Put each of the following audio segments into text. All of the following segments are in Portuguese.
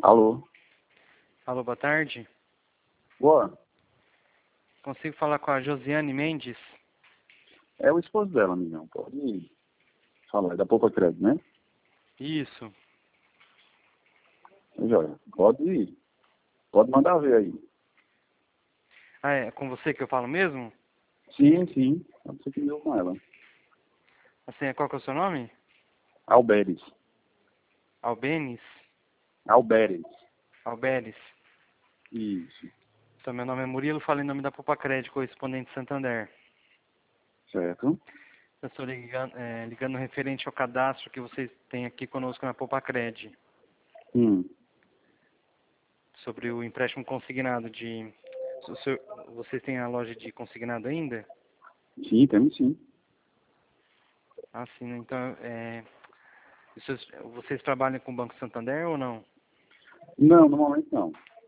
Alô? Alô, boa tarde. Boa. Consigo falar com a Josiane Mendes? É o esposo dela, amigão. Pode falar. É da Poupa Crédito, né? Isso. Joia. Pode mandar ver aí. Ah, é com você que eu falo mesmo? Sim, sim. Pode ser que deu com ela. Assim, qual que é o seu nome? Alberes. Albenes? Alberes. Alberes. Isso. Então, meu nome é Murilo, falo em nome da Poupa Crédito, correspondente Santander. Certo. Eu estou ligando referente ao cadastro que vocês têm aqui conosco na Poupa Crédito, sobre o empréstimo consignado de... Vocês têm a loja de consignado ainda? Sim, temos sim. Ah, sim. Então, vocês trabalham com o Banco Santander ou não? Não, no momento não.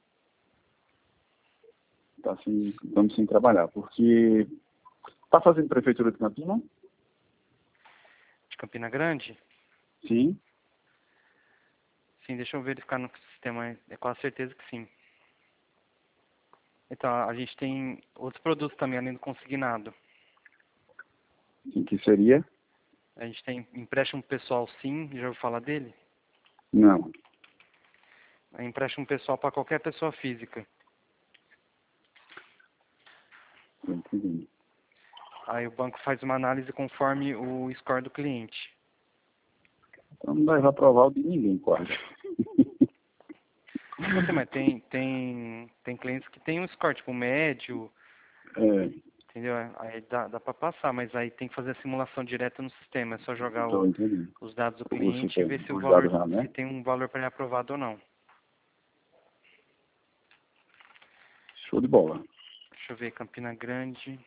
Tá assim, vamos sem trabalhar, porque tá fazendo prefeitura de Campina? De Campina Grande? Sim. Sim, deixa eu verificar no sistema. É quase certeza que sim. Então, a gente tem outros produtos também, além do consignado. Sim, que seria? A gente tem empréstimo pessoal, sim. Já ouviu falar dele? Não. É empréstimo pessoal para qualquer pessoa física. Não entendi. Aí o banco faz uma análise conforme o score do cliente. Então não vai aprovar o de ninguém, quase. Você, mas tem clientes que tem um score, tipo, médio, É, entendeu? Aí dá para passar, mas aí tem que fazer a simulação direta no sistema. É só jogar tô entendendo. os dados do Você cliente e tem ver se o os dados valor, já, se né? tem um valor para ele aprovado ou não. Show de bola. Deixa eu ver, Campina Grande.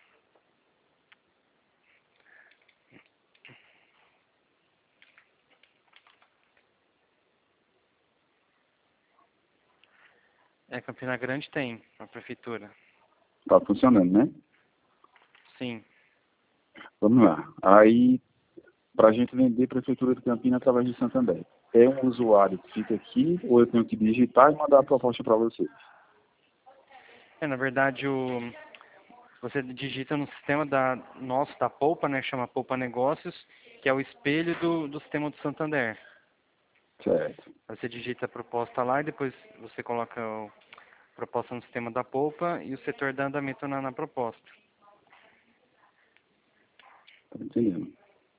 Campina Grande tem, a prefeitura. Tá funcionando, né? Sim. Vamos lá. Aí, para a gente vender Prefeitura de Campina através de Santander, é um usuário que fica aqui ou eu tenho que digitar e mandar a proposta para vocês? Na verdade, você digita no sistema nosso, da Poupa, né, chama Poupa Negócios, que é o espelho do sistema do Santander. Certo. Você digita a proposta lá e depois você coloca a proposta no sistema da Poupa e o setor dá andamento na proposta. Tá entendendo?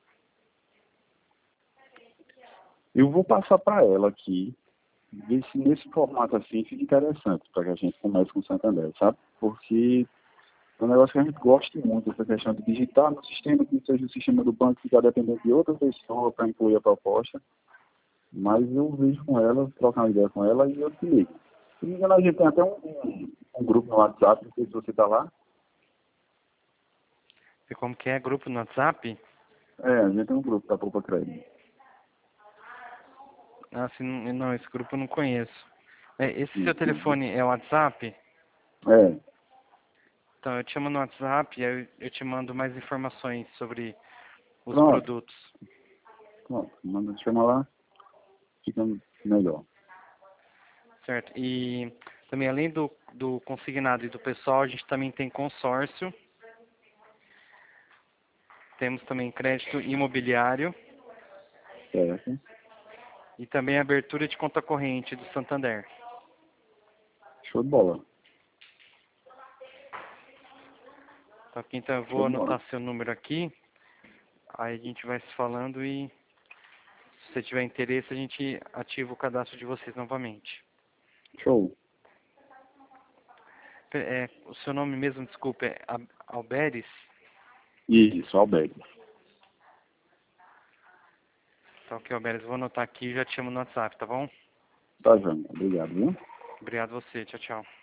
Eu vou passar para ela aqui, ver se nesse formato assim fica interessante para que a gente comece com o Santander, sabe? Porque é um negócio que a gente gosta muito, essa questão de digitar no sistema, que seja o sistema do banco ficar dependente de outra pessoa para incluir a proposta. Mas eu vejo com ela, trocar uma ideia com ela e eu te ligo. Se não me engano, a gente tem até um grupo no WhatsApp, não sei se você está lá. E como que é? Grupo no WhatsApp? É, a gente tem um grupo da Poupa Crédito. Ah, sim, não, esse grupo eu não conheço. Esse seu Isso. telefone é o WhatsApp? É, Então, eu te chamo no WhatsApp e aí eu te mando mais informações sobre os pronto, produtos. pronto. Manda chamar lá, fica melhor. Certo. E também, além do consignado e do pessoal, a gente também tem consórcio. Temos também crédito imobiliário Certo? e também abertura de conta corrente do Santander. Show de bola. Tá, ok, então eu Show vou de bola. anotar seu número aqui. Aí a gente vai se falando e se você tiver interesse, a gente ativa o cadastro de vocês novamente. Show. O seu nome mesmo, desculpa, é Alberes? Isso, Alberto. Tá ok, Alberes. Vou anotar aqui e já te chamo no WhatsApp, tá bom? Tá, Jânio. Obrigado, viu? Obrigado a você. Tchau, tchau.